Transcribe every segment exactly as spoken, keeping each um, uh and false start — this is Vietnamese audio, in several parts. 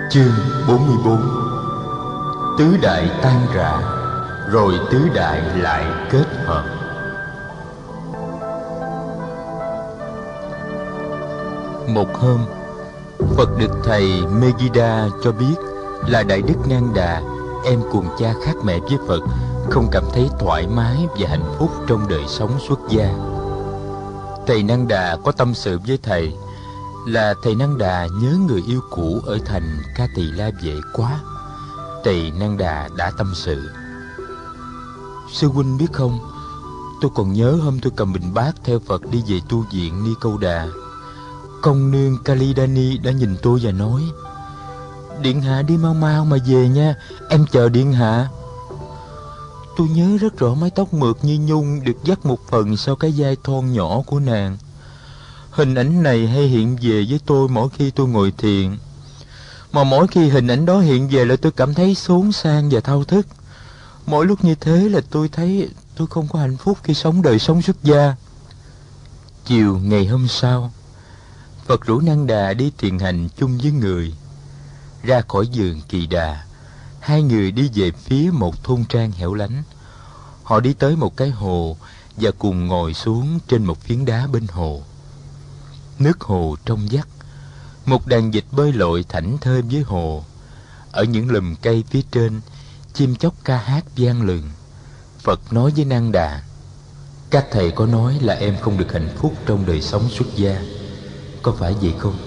Chương bốn mươi bốn. Tứ đại tan rã, rồi tứ đại lại kết hợp. Một hôm, Phật được thầy Megiddo cho biết là Đại Đức Nang Đà, em cùng cha khác mẹ với Phật, không cảm thấy thoải mái và hạnh phúc trong đời sống xuất gia. Thầy Nang Đà có tâm sự với thầy là thầy Nang Đà nhớ người yêu cũ ở thành Ca Tỳ La Vệ quá. Thầy Nang Đà đã tâm sự: Sư huynh biết không, tôi còn nhớ hôm tôi cầm bình bát theo Phật đi về tu viện Ni Câu Đà, công nương Kalidani đã nhìn tôi và nói: Điện hạ đi mau mau mà về nha, em chờ điện hạ. Tôi nhớ rất rõ mái tóc mượt như nhung được dắt một phần sau cái vai thon nhỏ của nàng. Hình ảnh này hay hiện về với tôi mỗi khi tôi ngồi thiền. Mà mỗi khi hình ảnh đó hiện về là tôi cảm thấy xốn sang và thao thức. Mỗi lúc như thế là tôi thấy tôi không có hạnh phúc khi sống đời sống xuất gia. Chiều ngày hôm sau, Phật rủ Nang Đà đi thiền hành chung với người. Ra khỏi vườn Kỳ Đà, hai người đi về phía một thôn trang hẻo lánh. Họ đi tới một cái hồ và cùng ngồi xuống trên một phiến đá bên hồ. Nước hồ trong vắt, một đàn vịt bơi lội thảnh thơi với hồ. Ở những lùm cây phía trên, chim chóc ca hát vang lừng. Phật nói với Nang Đà: Các thầy có nói là em không được hạnh phúc trong đời sống xuất gia, có phải vậy không?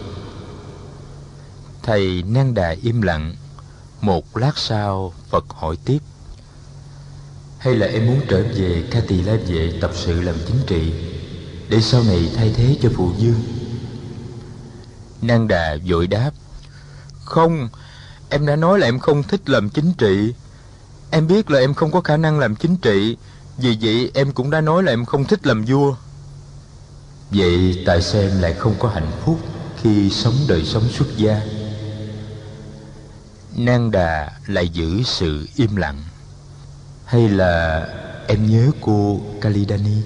Thầy Nang Đà im lặng. Một lát sau, Phật hỏi tiếp: Hay là em muốn trở về Ca Tỳ La Vệ tập sự làm chính trị, để sau này thay thế cho phụ vương? Nang Đà vội đáp: Không, em đã nói là em không thích làm chính trị. Em biết là em không có khả năng làm chính trị, vì vậy em cũng đã nói là em không thích làm vua. Vậy tại sao em lại không có hạnh phúc khi sống đời sống xuất gia? Nang Đà lại giữ sự im lặng. Hay là em nhớ cô Kalidani?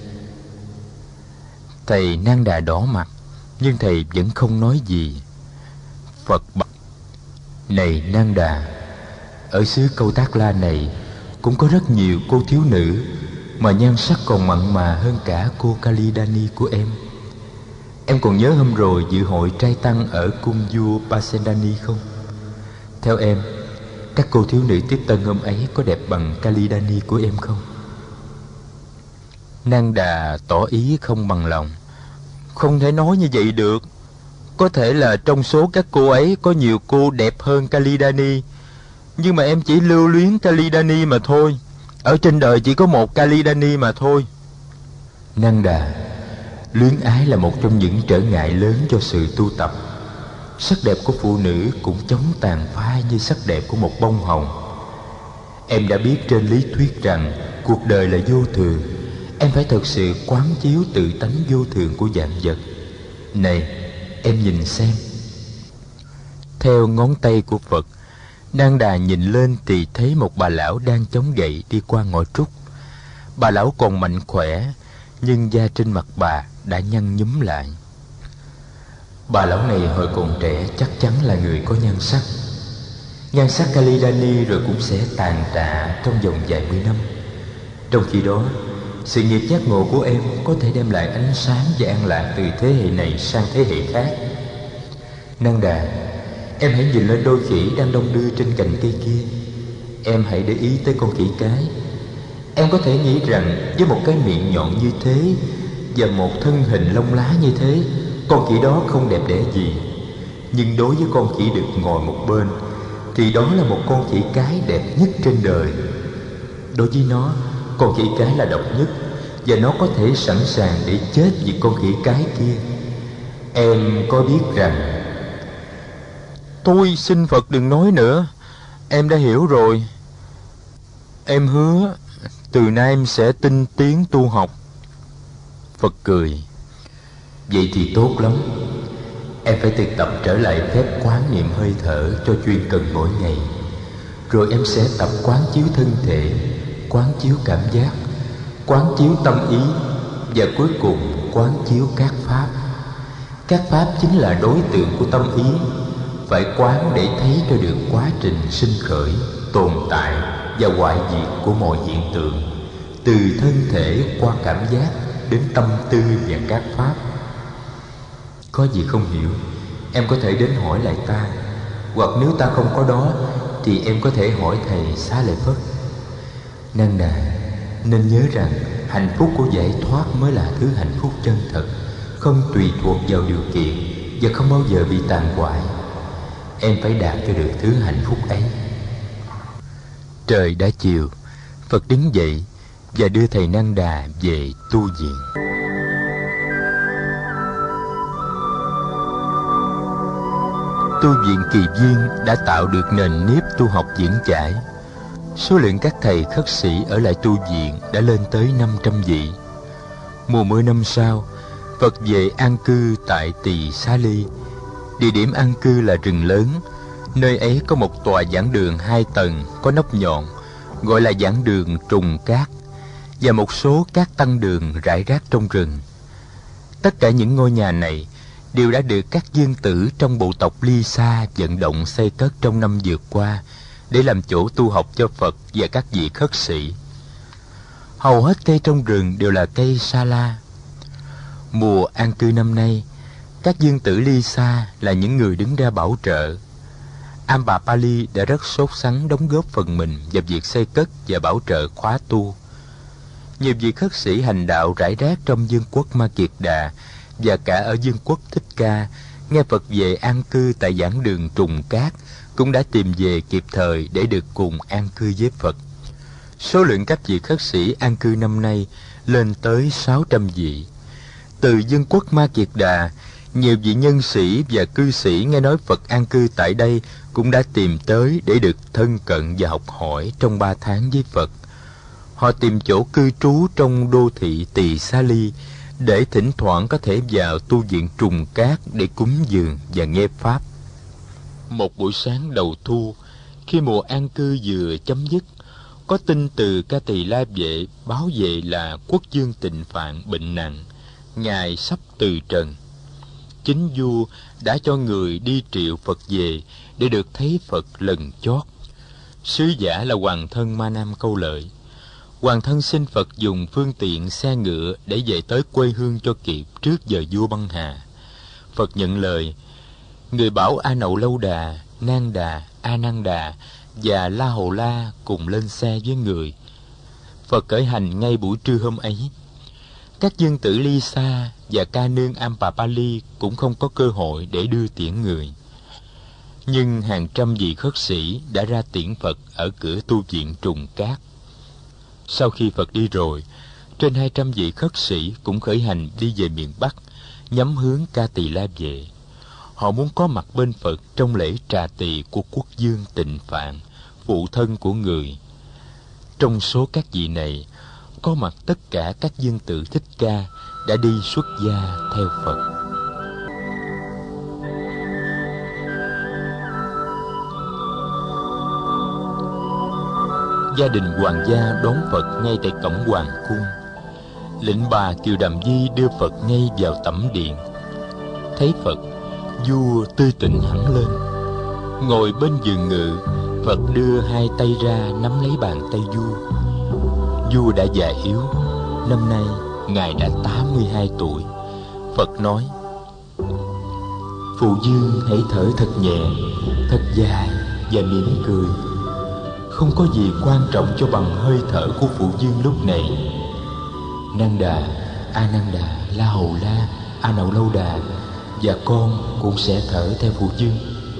Thầy Nang Đà đỏ mặt, nhưng thầy vẫn không nói gì. Phật bảo: Này Nang Đà, ở xứ Câu Tác La này cũng có rất nhiều cô thiếu nữ mà nhan sắc còn mặn mà hơn cả cô Kalidani của em. Em còn nhớ hôm rồi dự hội trai tăng ở cung vua Pasenani không? Theo em, các cô thiếu nữ tiếp tân hôm ấy có đẹp bằng Kalidani của em không? Nang Đà tỏ ý không bằng lòng. Không thể nói như vậy được. Có thể là trong số các cô ấy có nhiều cô đẹp hơn Kalidani, nhưng mà em chỉ lưu luyến Kalidani mà thôi. Ở trên đời chỉ có một Kalidani mà thôi. Nang Đà, luyến ái là một trong những trở ngại lớn cho sự tu tập. Sắc đẹp của phụ nữ cũng chóng tàn phai như sắc đẹp của một bông hồng. Em đã biết trên lý thuyết rằng cuộc đời là vô thường. Em phải thật sự quán chiếu tự tánh vô thường của vạn vật. Này, em nhìn xem. Theo ngón tay của Phật, Nang Đà nhìn lên thì thấy một bà lão đang chống gậy đi qua ngõ trúc. Bà lão còn mạnh khỏe, nhưng da trên mặt bà đã nhăn nhúm lại. Bà lão này hồi còn trẻ chắc chắn là người có nhan sắc. Nhan sắc Kalidani rồi cũng sẽ tàn tạ trong vòng vài mươi năm. Trong khi đó, sự nghiệp giác ngộ của em có thể đem lại ánh sáng và an lạc từ thế hệ này sang thế hệ khác. Nang Đà, em hãy nhìn lên đôi khỉ đang đong đưa trên cành cây kia. Em hãy để ý tới con khỉ cái. Em có thể nghĩ rằng với một cái miệng nhọn như thế và một thân hình lông lá như thế, con khỉ đó không đẹp đẽ gì. Nhưng đối với con khỉ được ngồi một bên thì đó là một con khỉ cái đẹp nhất trên đời. Đối với nó, con khỉ cái là độc nhất, và nó có thể sẵn sàng để chết vì con khỉ cái kia. Em có biết rằng... Tôi xin Phật đừng nói nữa. Em đã hiểu rồi. Em hứa từ nay em sẽ tinh tiến tu học. Phật cười: Vậy thì tốt lắm. Em phải thực tập trở lại phép quán niệm hơi thở cho chuyên cần mỗi ngày. Rồi em sẽ tập quán chiếu thân thể, quán chiếu cảm giác, quán chiếu tâm ý, và cuối cùng quán chiếu các pháp. Các pháp chính là đối tượng của tâm ý. phải quán để thấy cho được quá trình sinh khởi, tồn tại và hoại diệt của mọi hiện tượng, từ thân thể qua cảm giác đến tâm tư và các pháp. Có gì không hiểu, em có thể đến hỏi lại ta, hoặc nếu ta không có đó thì em có thể hỏi thầy Xá Lợi Phất. Năn nà, nên nhớ rằng hạnh phúc của giải thoát mới là thứ hạnh phúc chân thật, không tùy thuộc vào điều kiện và không bao giờ bị tàn hoại. Em phải đạt cho được thứ hạnh phúc ấy. Trời đã chiều, Phật đứng dậy và đưa thầy Năn Đà về tu viện. Tu viện Kỳ Viên đã tạo được nền nếp tu học vững chãi. Số lượng các thầy khất sĩ ở lại tu viện đã lên tới năm trăm vị. Mùa mưa năm sau, Phật về an cư tại Tỳ Xá Ly. Địa điểm an cư là rừng lớn. Nơi ấy có một tòa giảng đường hai tầng có nóc nhọn, gọi là giảng đường Trùng Cát, và một số các tăng đường rải rác trong rừng. Tất cả những ngôi nhà này đều đã được các dương tử trong bộ tộc Ly Sa vận động xây cất trong năm vừa qua để làm chỗ tu học cho Phật và các vị khất sĩ. Hầu hết cây trong rừng đều là cây sa la. Mùa an cư năm nay, các dương tử Ly Sa là những người đứng ra bảo trợ. Ambapali đã rất sốt sắng đóng góp phần mình vào việc xây cất và bảo trợ khóa tu. Nhiều vị khất sĩ hành đạo rải rác trong vương quốc Ma Kiệt Đà và cả ở vương quốc Thích Ca nghe Phật về an cư tại giảng đường Trùng Cát cũng đã tìm về kịp thời để được cùng an cư với Phật. Số lượng các vị khất sĩ an cư năm nay lên tới sáu trăm vị. Từ vương quốc Ma Kiệt Đà, nhiều vị nhân sĩ và cư sĩ nghe nói Phật an cư tại đây cũng đã tìm tới để được thân cận và học hỏi trong ba tháng với Phật. Họ tìm chỗ cư trú trong đô thị Tỳ Xá Ly để thỉnh thoảng có thể vào tu viện Trùng Cát để cúng dường và nghe pháp. Một buổi sáng đầu thu, khi mùa an cư vừa chấm dứt, có tin từ Ca Tỳ La Vệ báo về là quốc vương Tịnh Phạn bệnh nặng, ngài sắp từ trần. Chính vua đã cho người đi triệu Phật về để được thấy Phật lần chót. Sứ giả là hoàng thân Ma Nam Câu Lợi. Hoàng thân xin Phật dùng phương tiện xe ngựa để về tới quê hương cho kịp trước giờ vua băng hà. Phật nhận lời. Người bảo A Nậu Lâu Đà, Nan Đà, A Nan Đà và La Hầu La cùng lên xe với người. Phật khởi hành ngay buổi trưa hôm ấy. Các dương tử Ly Sa và ca nương Ambapali cũng không có cơ hội để đưa tiễn người. Nhưng hàng trăm vị khất sĩ đã ra tiễn Phật ở cửa tu viện Trùng Cát. Sau khi Phật đi rồi, trên hai trăm vị khất sĩ cũng khởi hành đi về miền Bắc, nhắm hướng Ca Tỳ La Vệ. Họ muốn có mặt bên Phật trong lễ trà tỳ của quốc vương Tịnh Phạn, phụ thân của người. Trong số các vị này, có mặt tất cả các dương tử Thích Ca đã đi xuất gia theo Phật. Gia đình hoàng gia đón Phật ngay tại cổng hoàng cung. Lệnh bà Kiều Đàm Di đưa Phật ngay vào tẩm điện. Thấy Phật, vua tươi tỉnh hẳn lên. Ngồi bên giường ngự, Phật đưa hai tay ra nắm lấy bàn tay vua. Vua đã già yếu, năm nay ngài đã tám mươi hai tuổi. Phật nói: Phụ vương hãy thở thật nhẹ, thật dài và mỉm cười. Không có gì quan trọng cho bằng hơi thở của phụ vương lúc này. Nan Đà, A Nan Đà, La Hầu La, A Nậu Lâu Đà và con cũng sẽ thở theo phụ vương.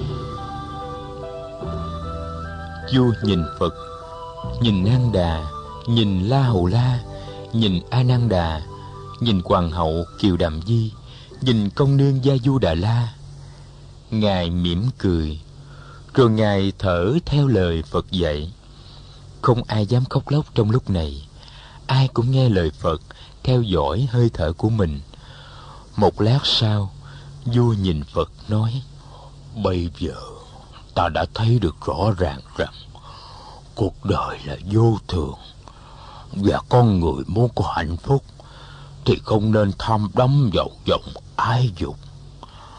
Vua nhìn Phật, nhìn Nan Đà, nhìn La Hầu La, nhìn A Nan Đà, nhìn hoàng hậu Kiều Đàm Di, nhìn công nương Gia Du Đà La. Ngài mỉm cười, rồi ngài thở theo lời Phật dạy. Không ai dám khóc lóc trong lúc này. Ai cũng nghe lời Phật, theo dõi hơi thở của mình. Một lát sau, vua nhìn Phật nói: Bây giờ ta đã thấy được rõ ràng rằng cuộc đời là vô thường, và con người muốn có hạnh phúc thì không nên tham đắm vào vòng ái dục.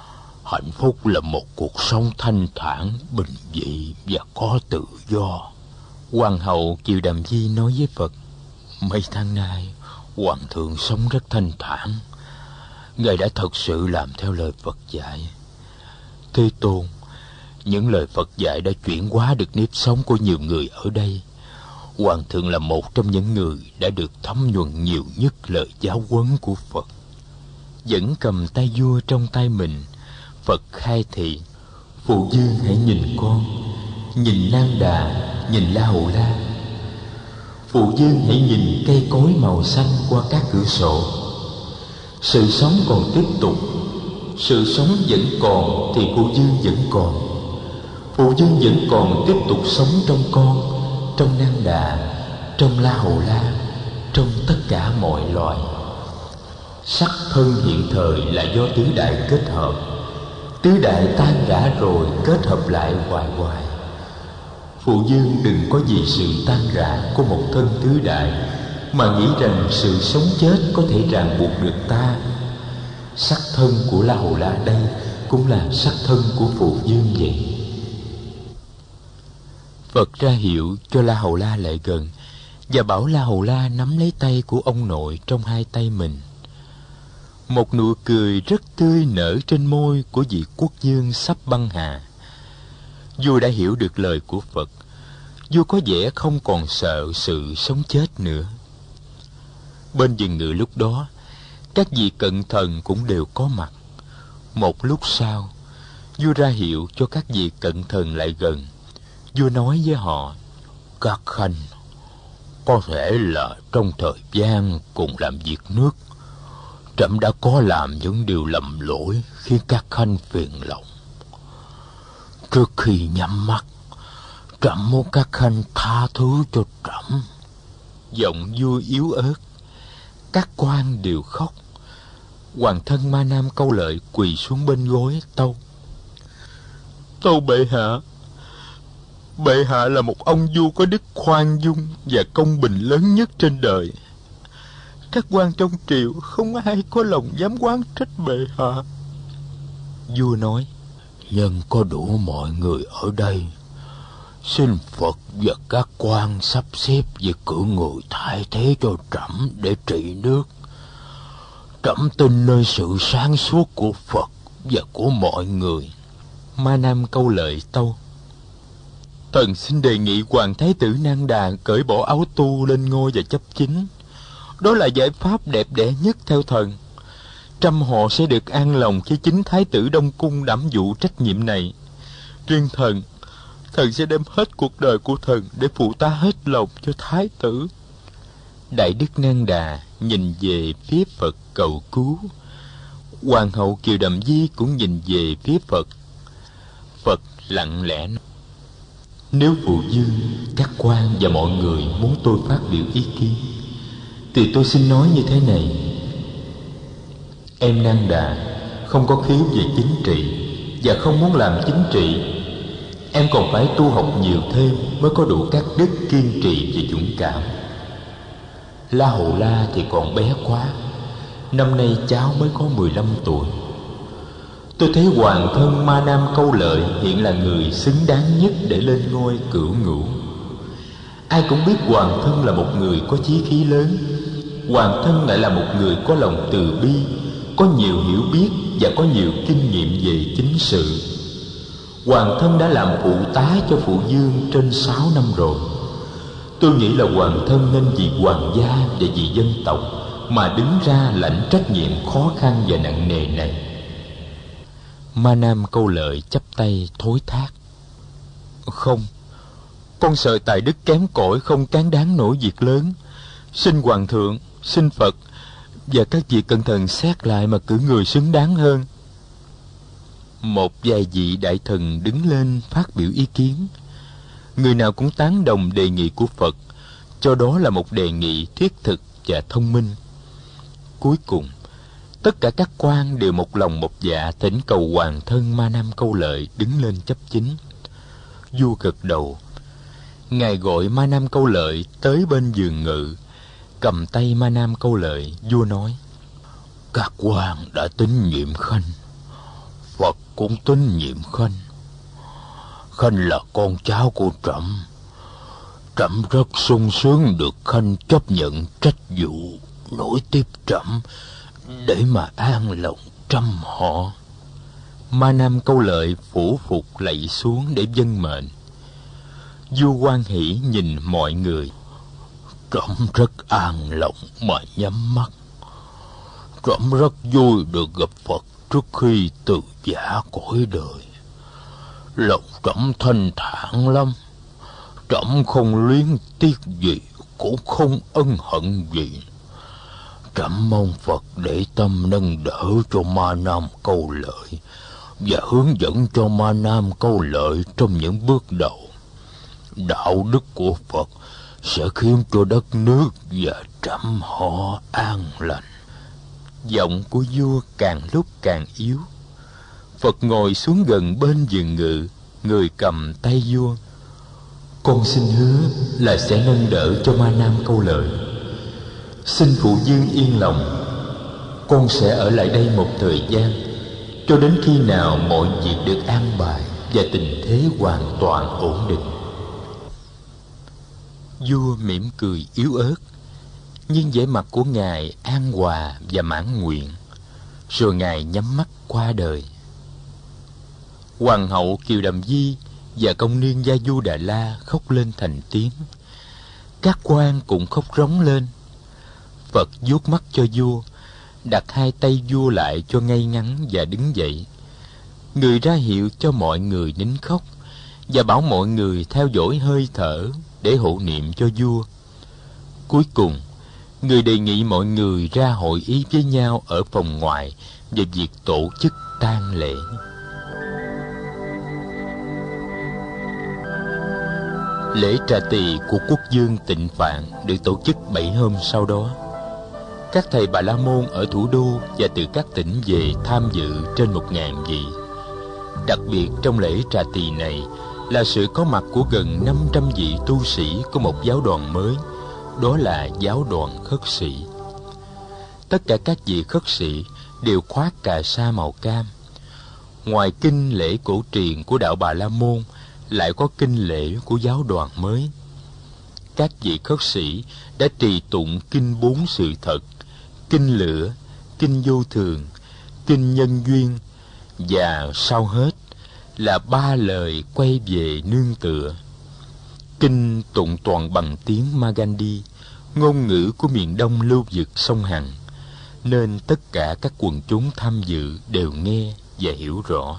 Hạnh phúc là một cuộc sống thanh thản, bình dị và có tự do. Hoàng hậu Kiều Đàm Di nói với Phật: Mấy tháng nay, Hoàng thượng sống rất thanh thản. Ngài đã thật sự làm theo lời Phật dạy. Thế Tôn, những lời Phật dạy đã chuyển hóa được nếp sống của nhiều người ở đây. Hoàng thượng là một trong những người đã được thấm nhuần nhiều nhất lời giáo huấn của Phật. Vẫn cầm tay vua trong tay mình, Phật khai thị: Phụ vương hãy nhìn con, nhìn Nang Đà, nhìn La Hầu La. Phụ vương hãy nhìn cây cối màu xanh qua các cửa sổ. Sự sống còn tiếp tục. Sự sống vẫn còn thì phụ vương vẫn còn. Phụ vương vẫn còn tiếp tục sống trong con, trong Nang Đà, trong La Hầu La, trong tất cả mọi loài. Sắc thân hiện thời là do tứ đại kết hợp. Tứ đại tan rã rồi kết hợp lại hoài hoài. Phụ vương đừng có vì sự tan rã của một thân tứ đại mà nghĩ rằng sự sống chết có thể ràng buộc được ta. Sắc thân của La Hầu La đây cũng là sắc thân của phụ vương vậy. Phật ra hiệu cho La Hầu La lại gần và bảo La Hầu La nắm lấy tay của ông nội trong hai tay mình. Một nụ cười rất tươi nở trên môi của vị quốc vương sắp băng hà. Vua đã hiểu được lời của Phật. Vua có vẻ không còn sợ sự sống chết nữa. Bên giường ngự lúc đó, các vị cận thần cũng đều có mặt. Một lúc sau, vua ra hiệu cho các vị cận thần lại gần. Vua nói với họ: Các khanh, có thể là trong thời gian cùng làm việc nước, trẫm đã có làm những điều lầm lỗi khiến các khanh phiền lòng. Trước khi nhắm mắt, trẫm muốn các khanh tha thứ cho trẫm. Giọng vua yếu ớt. Các quan đều khóc. Hoàng thân Ma Nam Câu Lợi quỳ xuống bên gối tâu: Tâu bệ hạ, bệ hạ là một ông vua có đức khoan dung và công bình lớn nhất trên đời. Các quan trong triều không ai có lòng dám oán trách bệ hạ. Vua nói: Nhưng có đủ mọi người ở đây, xin Phật và các quan sắp xếp việc cử người thay thế cho trẫm để trị nước. Trẫm tin nơi sự sáng suốt của Phật và của mọi người. Ma Nam Câu Lợi tâu: Thần xin đề nghị Hoàng Thái tử Nang Đà cởi bỏ áo tu lên ngôi và chấp chính. Đó là giải pháp đẹp đẽ nhất theo thần. Trăm họ sẽ được an lòng khi chính Thái tử Đông Cung đảm vụ trách nhiệm này. Riêng thần, thần sẽ đem hết cuộc đời của thần để phụ tá hết lòng cho Thái tử. Đại đức Nang Đà nhìn về phía Phật cầu cứu. Hoàng hậu Kiều Đàm Di cũng nhìn về phía Phật. Phật lặng lẽ nói: Nếu phụ vương, các quan và mọi người muốn tôi phát biểu ý kiến thì tôi xin nói như thế này. Em Nang Đà không có khiếu về chính trị và không muốn làm chính trị. Em còn phải tu học nhiều thêm mới có đủ các đức kiên trì và dũng cảm. La Hầu La thì còn bé quá. Năm nay cháu mới có mười lăm tuổi. Tôi thấy hoàng thân Ma Nam Câu Lợi hiện là người xứng đáng nhất để lên ngôi cửu ngũ. Ai cũng biết hoàng thân là một người có chí khí lớn. Hoàng thân lại là một người có lòng từ bi, có nhiều hiểu biết và có nhiều kinh nghiệm về chính sự. Hoàng thân đã làm phụ tá cho phụ vương trên sáu năm rồi. Tôi nghĩ là hoàng thân nên vì hoàng gia và vì dân tộc mà đứng ra lãnh trách nhiệm khó khăn và nặng nề này. Ma Nam Câu Lợi chắp tay thối thác: Không, con sợ tài đức kém cỏi không cán đáng nổi việc lớn. Xin hoàng thượng, xin Phật và các vị cẩn thận xét lại mà cử người xứng đáng hơn. Một vài vị đại thần đứng lên phát biểu ý kiến. Người nào cũng tán đồng đề nghị của Phật, cho đó là một đề nghị thiết thực và thông minh. Cuối cùng, tất cả các quan đều một lòng một dạ thỉnh cầu hoàng thân Ma Nam Câu Lợi đứng lên chấp chính. Vua gật đầu. Ngài gọi Ma Nam Câu Lợi tới bên giường ngự, cầm tay Ma Nam Câu Lợi. Vua nói: Các quan đã tín nhiệm khanh, Phật cũng tín nhiệm Khanh. Khanh là con cháu của trẫm. Trẫm rất sung sướng được Khanh chấp nhận trách vụ nối tiếp trẫm để mà an lòng trăm họ. Ma Nam Câu Lợi phủ phục lạy xuống để vâng mệnh. Vua Quan Hỷ nhìn mọi người. Trẫm rất an lòng mà nhắm mắt. Trẫm rất vui được gặp Phật trước khi từ giã cõi đời. Lòng trẫm thanh thản lắm. Trẫm không luyến tiếc gì, cũng không ân hận gì. Trẫm mong Phật để tâm nâng đỡ cho Ma Nam Câu Lợi và hướng dẫn cho Ma Nam Câu Lợi trong những bước đầu. Đạo đức của Phật sẽ khiến cho đất nước và trăm họ an lành. Giọng của vua càng lúc càng yếu. Phật ngồi xuống gần bên giường ngự, người cầm tay vua. Con xin hứa là sẽ nâng đỡ cho Ma Nam Câu Lợi. Xin phụ vương yên lòng. Con sẽ ở lại đây một thời gian, cho đến khi nào mọi việc được an bài và tình thế hoàn toàn ổn định. Vua mỉm cười yếu ớt, nhưng vẻ mặt của ngài an hòa và mãn nguyện. Rồi ngài nhắm mắt qua đời. Hoàng hậu Kiều Đầm Di và công nương Gia Du Đà La khóc lên thành tiếng. Các quan cũng khóc rống lên. Phật vuốt mắt cho vua, đặt hai tay vua lại cho ngay ngắn và đứng dậy. Người ra hiệu cho mọi người nín khóc và bảo mọi người theo dõi hơi thở để hộ niệm cho vua. Cuối cùng, người đề nghị mọi người ra hội ý với nhau ở phòng ngoài về việc tổ chức tang lễ. Lễ trà tỳ của quốc vương Tịnh Phạn được tổ chức bảy hôm sau đó. Các thầy Bà La Môn ở thủ đô và từ các tỉnh về tham dự trên một ngàn vị. Đặc biệt trong lễ trà tỳ này là sự có mặt của gần năm trăm vị tu sĩ của một giáo đoàn mới, đó là giáo đoàn khất sĩ. Tất cả các vị khất sĩ đều khoác cà sa màu cam. Ngoài kinh lễ cổ truyền của đạo Bà La Môn, lại có kinh lễ của giáo đoàn mới. Các vị khất sĩ đã trì tụng kinh bốn sự thật, kinh lửa, kinh vô thường, kinh nhân duyên, và sau hết là ba lời quay về nương tựa. Kinh tụng toàn bằng tiếng Magadhi, ngôn ngữ của miền đông lưu vực sông Hằng, nên tất cả các quần chúng tham dự đều nghe và hiểu rõ.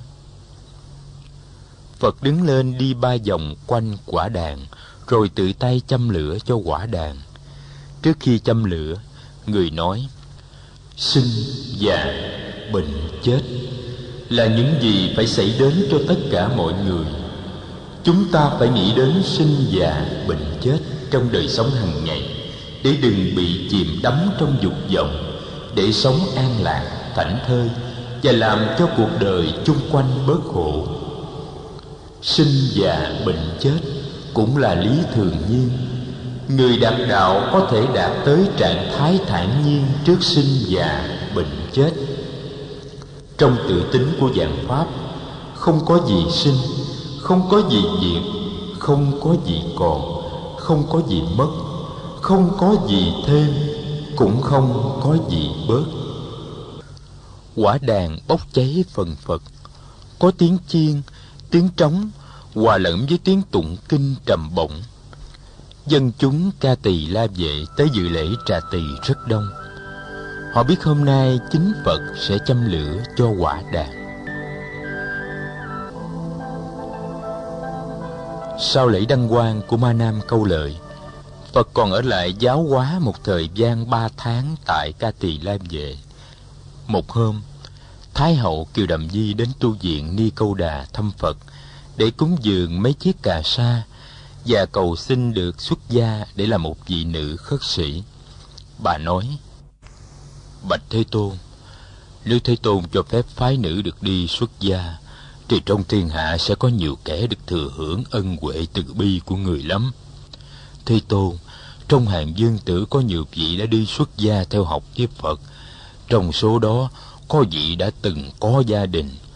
Phật đứng lên đi ba vòng quanh quả đàn, rồi tự tay châm lửa cho quả đàn. Trước khi châm lửa, người nói: sinh, già, bệnh, chết là những gì phải xảy đến cho tất cả mọi người. Chúng ta phải nghĩ đến sinh, già, bệnh, chết trong đời sống hàng ngày, để đừng bị chìm đắm trong dục vọng, để sống an lạc, thảnh thơi và làm cho cuộc đời chung quanh bớt khổ. Sinh, già, bệnh, chết cũng là lý thường nhiên. Người đạt đạo có thể đạt tới trạng thái thản nhiên trước sinh, già, bệnh, chết. Trong tự tính của vạn pháp, không có gì sinh, không có gì diệt, không có gì còn, không có gì mất, không có gì thêm, cũng không có gì bớt. Quả đàn bốc cháy phần phật, có tiếng chiên, tiếng trống hòa lẫn với tiếng tụng kinh trầm bổng. Dân chúng ca tỳ la vệ tới dự lễ trà tỳ rất đông. Họ biết hôm nay chính Phật sẽ châm lửa cho quả đàn. Sau lễ đăng quang của Ma Nam Câu Lợi, Phật còn ở lại giáo hóa một thời gian ba tháng tại ca tỳ la vệ. Một hôm, Thái hậu Kiều Đầm Di đến tu viện Ni Câu Đà thăm Phật để cúng dường mấy chiếc cà sa và cầu xin được xuất gia để làm một vị nữ khất sĩ. Bà nói: bạch Thế Tôn, nếu Thế Tôn cho phép phái nữ được đi xuất gia, thì trong thiên hạ sẽ có nhiều kẻ được thừa hưởng ân huệ từ bi của người lắm. Thế Tôn, trong hàng dương tử có nhiều vị đã đi xuất gia theo học với Phật. Trong số đó có vị đã từng có gia đình.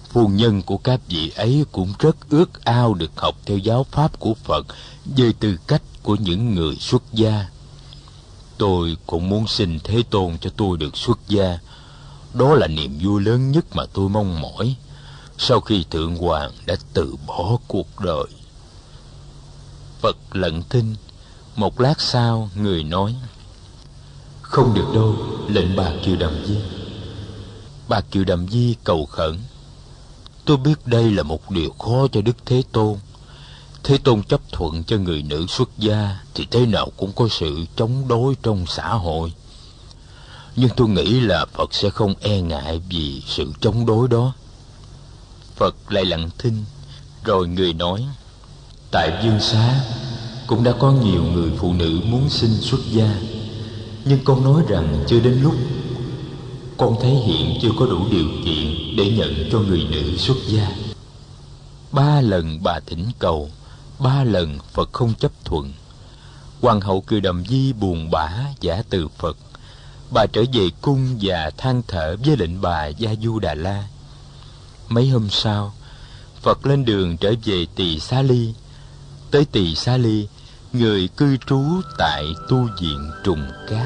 phu nhân của các vị ấy cũng rất ước ao được học theo giáo pháp của Phật với tư cách của những người xuất gia. Tôi cũng muốn xin Thế Tôn cho tôi được xuất gia. Đó là niềm vui lớn nhất mà tôi mong mỏi sau khi Thượng Hoàng đã từ bỏ cuộc đời. Phật lặng thinh. Một lát sau, người nói: Không được đâu, lệnh bà Kiều Đàm Di. Bà Kiều Đàm Di cầu khẩn: Tôi biết đây là một điều khó cho Đức Thế Tôn. Thế Tôn chấp thuận cho người nữ xuất gia thì thế nào cũng có sự chống đối trong xã hội. Nhưng tôi nghĩ là Phật sẽ không e ngại vì sự chống đối đó. Phật lại lặng thinh, rồi người nói: Tại Dương Xá cũng đã có nhiều người phụ nữ muốn xin xuất gia, nhưng con nói rằng chưa đến lúc. Con thấy hiện chưa có đủ điều kiện để nhận cho người nữ xuất gia. Ba lần bà thỉnh cầu, ba lần Phật không chấp thuận. Hoàng hậu Kiều Đàm Di buồn bã giả từ Phật. Bà trở về cung và than thở với lệnh bà Gia Du Đà La. Mấy hôm sau, Phật lên đường trở về Tỳ Xá Ly. Tới Tỳ Xá Ly, người cư trú tại tu viện Trùng Cát.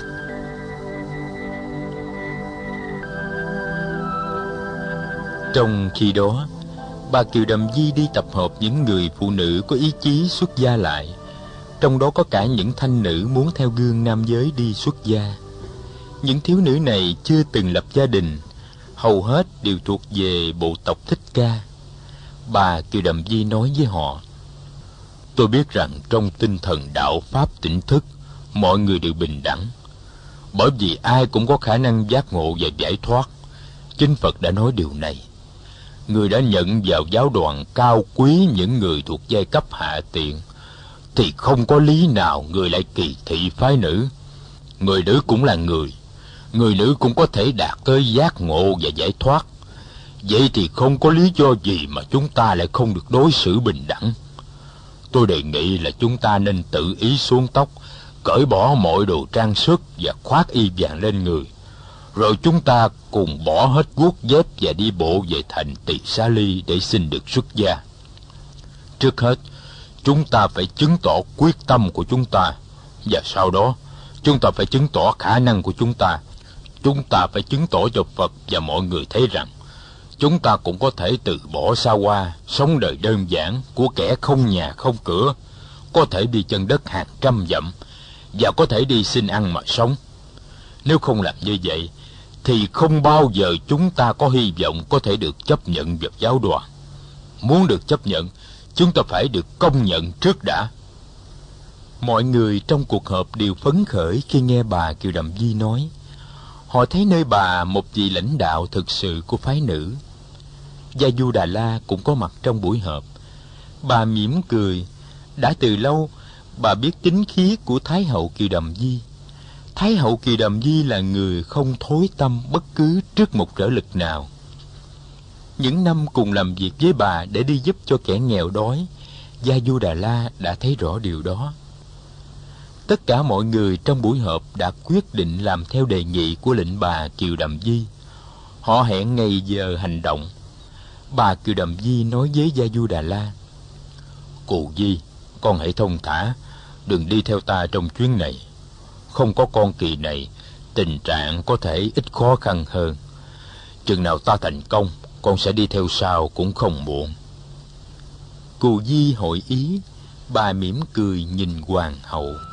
Trong khi đó, bà Kiều Đàm Di đi tập hợp những người phụ nữ có ý chí xuất gia lại, trong đó có cả những thanh nữ muốn theo gương nam giới đi xuất gia. Những thiếu nữ này chưa từng lập gia đình, hầu hết đều thuộc về bộ tộc Thích Ca. Bà Kiều Đàm Di nói với họ: Tôi biết rằng trong tinh thần đạo pháp tỉnh thức, mọi người đều bình đẳng, bởi vì ai cũng có khả năng giác ngộ và giải thoát. Chính Phật đã nói điều này. Người đã nhận vào giáo đoàn cao quý những người thuộc giai cấp hạ tiện, thì không có lý nào người lại kỳ thị phái nữ. Người nữ cũng là người, người nữ cũng có thể đạt tới giác ngộ và giải thoát. Vậy thì không có lý do gì mà chúng ta lại không được đối xử bình đẳng. Tôi đề nghị là chúng ta nên tự ý xuống tóc, cởi bỏ mọi đồ trang sức và khoác y vàng lên người, rồi chúng ta cùng bỏ hết guốc dép và đi bộ về thành Tỳ Xá Ly để xin được xuất gia. Trước hết, chúng ta phải chứng tỏ quyết tâm của chúng ta, và sau đó, chúng ta phải chứng tỏ khả năng của chúng ta. Chúng ta phải chứng tỏ cho Phật và mọi người thấy rằng chúng ta cũng có thể từ bỏ xa hoa, sống đời đơn giản của kẻ không nhà không cửa, có thể đi chân đất hàng trăm dặm, và có thể đi xin ăn mà sống. Nếu không làm như vậy, thì không bao giờ chúng ta có hy vọng có thể được chấp nhận vào giáo đoàn. Muốn được chấp nhận, chúng ta phải được công nhận trước đã. Mọi người trong cuộc họp đều phấn khởi khi nghe bà Kiều Đàm Di nói. Họ thấy nơi bà một vị lãnh đạo thực sự của phái nữ. Gia Du Đà La cũng có mặt trong buổi họp. Bà mỉm cười. Đã từ lâu, bà biết tính khí của Thái hậu Kiều Đàm Di. Thái hậu Kiều Đàm Di là người không thối tâm bất cứ trước một trở lực nào. Những năm cùng làm việc với bà để đi giúp cho kẻ nghèo đói, Gia Du Đà La đã thấy rõ điều đó. Tất cả mọi người trong buổi họp đã quyết định làm theo đề nghị của lệnh bà Kiều Đàm Di. Họ hẹn ngày giờ hành động. Bà Kiều Đàm Di nói với Gia Du Đà La: Cụ Di, con hãy thông thả, đừng đi theo ta trong chuyến này. Không có con kỳ này, tình trạng có thể ít khó khăn hơn. Chừng nào ta thành công, con sẽ đi theo sau cũng không muộn. Cù Di hội ý. Bà mỉm cười nhìn hoàng hậu.